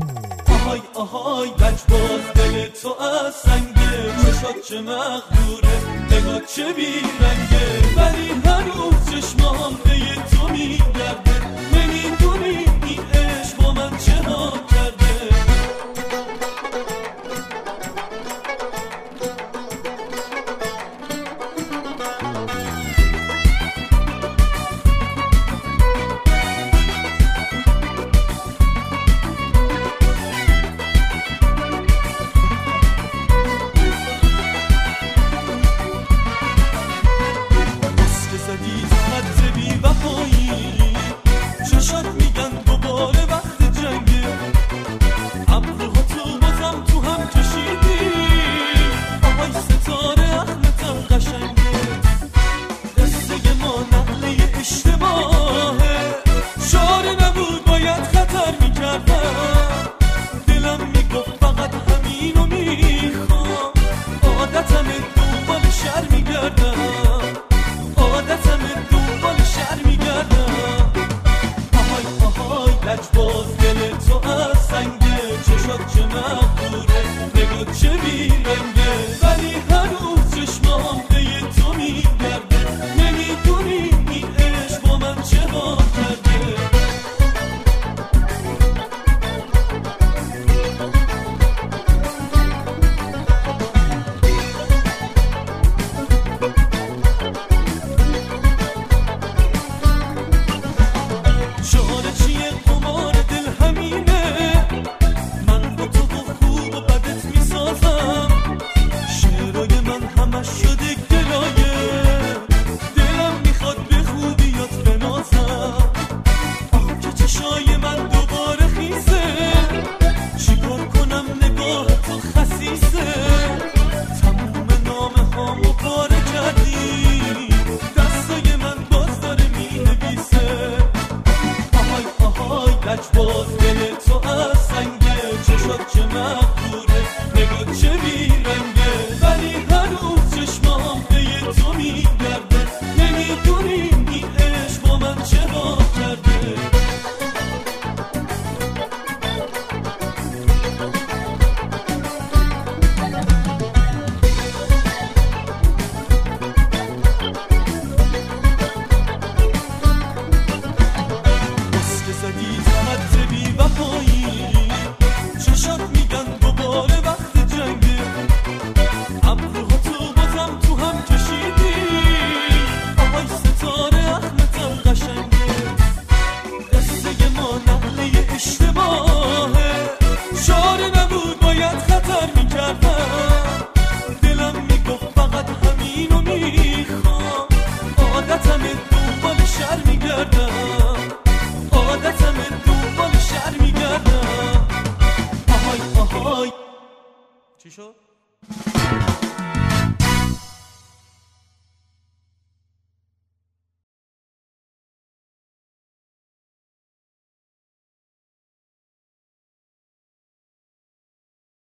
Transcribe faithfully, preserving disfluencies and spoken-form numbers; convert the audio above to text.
آهای آهای لجباز دل تو از سنگه، چشات چه مغروره نگاه چه بیرنگه، ولی هنوز چشمام به تو میگرده، نمیدونی این عشق با من چه ها کرده. چشات میگن دوباره وقت جنگه، ابروها تو بازم تو هم کشیدی، آهای ستاره احمدم قشنگه، قصه ما نقله اشتباهه، شعار نبود باید خطر میکردم، دلم میگفت فقط همینو میخوام، عادتم دنبال شر میگردم، عادتم دنبال شر میگردم. لجباز دل تو از سنگه، چشات چه مغروره نگاه چه بیرنگه، ولی هنوز چشمام به تو میگرده، نمیدونی این عشق با من چه ها کرده. شعار چیه قمار دل همینه، من با تو با خوب و بدت میسازم، شعرهای من همش شده گلایه، دلم میخواد به خوبیات بنازم، آه که چشای من دوباره خیسه، چیکار کنم نگاه تو خسیسه، تموم نامه هامو پاره کردی، دستای من باز داره مینویسه. لجباز دل تو از سنگه، چشات چه مغروره نگاه چه بیرنگه، ولی هنوز چشمام به تو میگرده، نمیدونی این عشق با من چه ها کرده. چشات میگن دوباره وقت جنگه، ابروها تو بازم تو هم کشیدی، آهای ستاره احمدم قشنگه، قصه ما نقله اشتباهه، شعار نبود باید خطر میکردم، دلم میگفت فقط همینو میخوام، عادتم دنبال شر میگردم، عادتم دنبال شر میگردم. آهای آهای چی شد؟